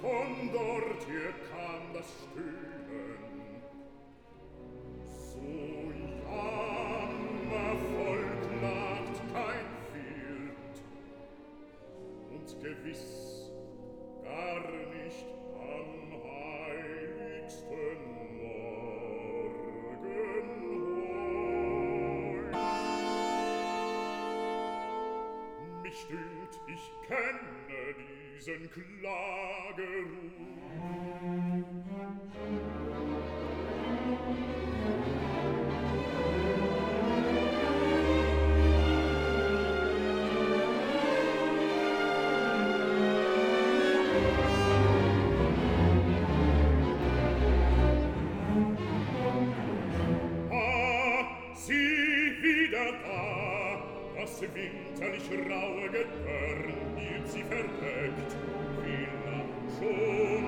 von dort her kam das Stöhnen. So jammervoll klagt kein Wild, und gewiss gar nicht am heiligsten Morgen heut. Mich dünkt, ich kenne diesen Klageruf. Das winterlich raue Gedörren hielt sie verdeckt, wie lang schon.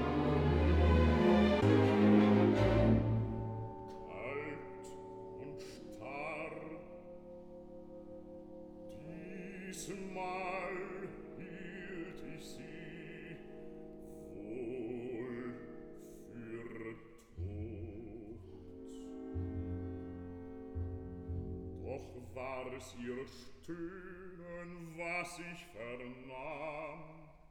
Kalt und starr, diesmal hielt ich sie wohl für tot. Doch war es ihr Stöhnen, was ich vernahm.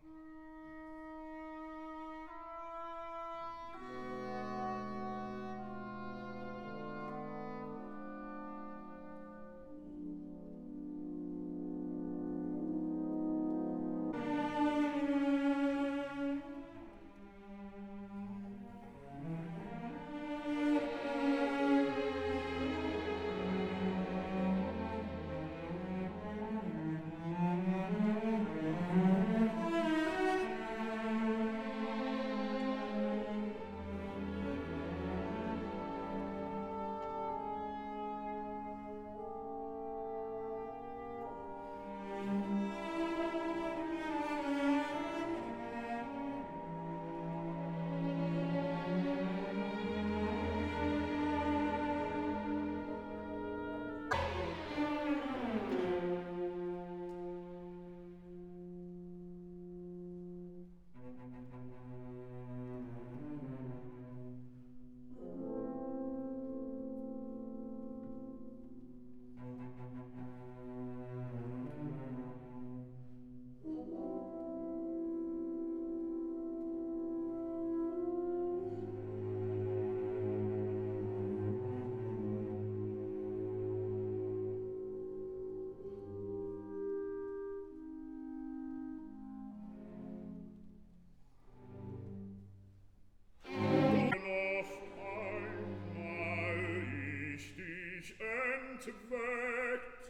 Entweckt.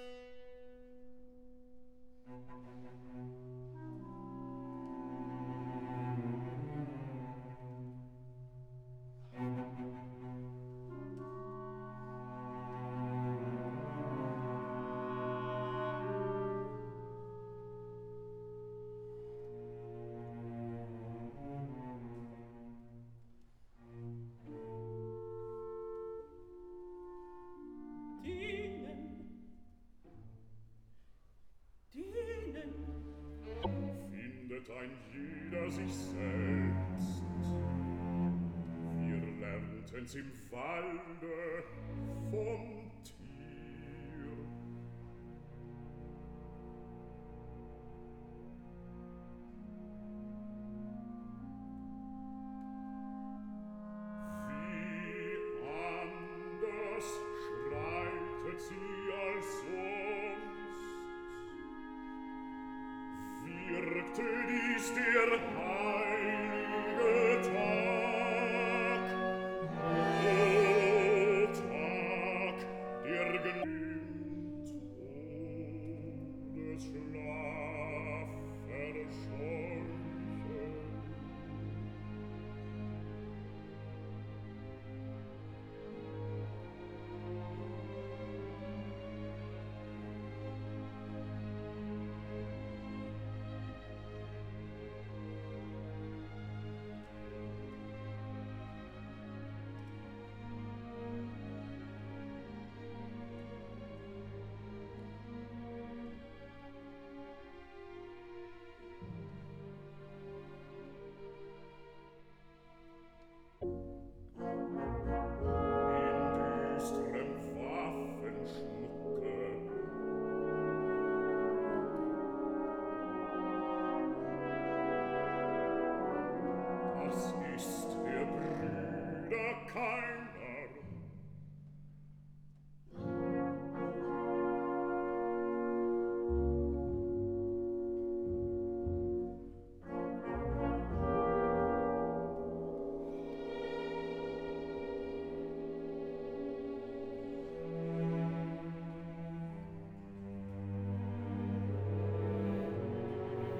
Ein jeder sich selbst. Wir lernten's im Walde vom Tier. Wie anders schreitet sie als sonst. Wirkte dies der heilige Tag, o Tag der Genügt Todesschlaf verscheuchen. einer